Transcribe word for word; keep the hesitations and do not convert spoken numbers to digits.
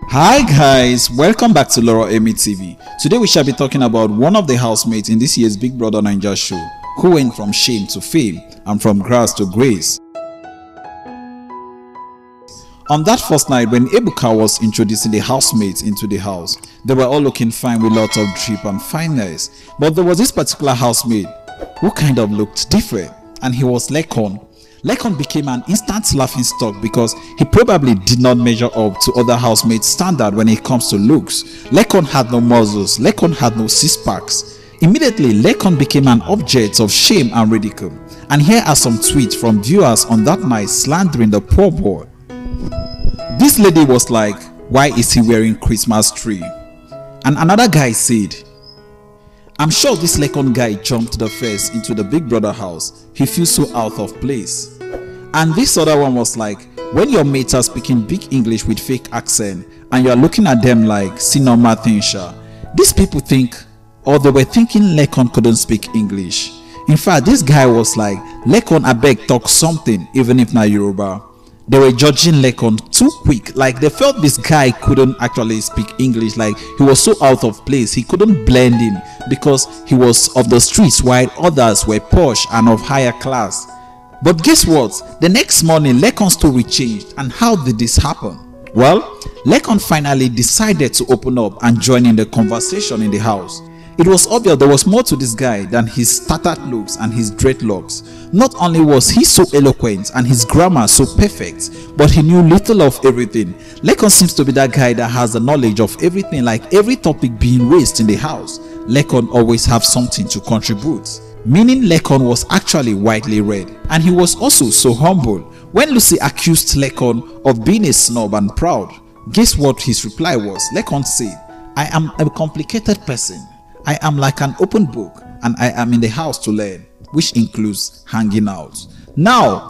Hi guys, welcome back to Laura Amy T V. Today we shall be talking about one of the housemates in this year's Big Brother Naija show who went from shame to fame and from grass to grace. On that first night when Ebuka was introducing the housemates into the house, they were all looking fine with lots of drip and fineness, but there was this particular housemate who kind of looked different, and he was Lekon. Lekon became an instant laughingstock because he probably did not measure up to other housemates' standard when it comes to looks. Lekon had no muscles, Lekon had no six-packs. Immediately, Lekon became an object of shame and ridicule. And here are some tweets from viewers on that night slandering the poor boy. This lady was like, "Why is he wearing Christmas tree?" And another guy said, "I'm sure this Lekon guy jumped the fence into the Big Brother house. He feels so out of place." And this other one was like, "When your mates are speaking big English with fake accent and you are looking at them like, see normal thing sha. These people think, or they were thinking Lekon couldn't speak English." In fact, this guy was like, "Lekon abeg talk something even if not Yoruba." They were judging Lekon too quick, like they felt this guy couldn't actually speak English, like he was so out of place, he couldn't blend in because he was of the streets while others were posh and of higher class. But guess what? The next morning, Lekon's story changed. And how did this happen? Well, Lekon finally decided to open up and join in the conversation in the house. It was obvious there was more to this guy than his tattered looks and his dreadlocks. Not only was he so eloquent and his grammar so perfect, but he knew little of everything. Lekon seems to be that guy that has the knowledge of everything, like every topic being raised in the house. Lekon always have something to contribute. Meaning Lekon was actually widely read. And he was also so humble. When Lucy accused Lekon of being a snob and proud, guess what his reply was? Lekon said, "I am a complicated person. I am like an open book and I am in the house to learn," which includes hanging out. Now,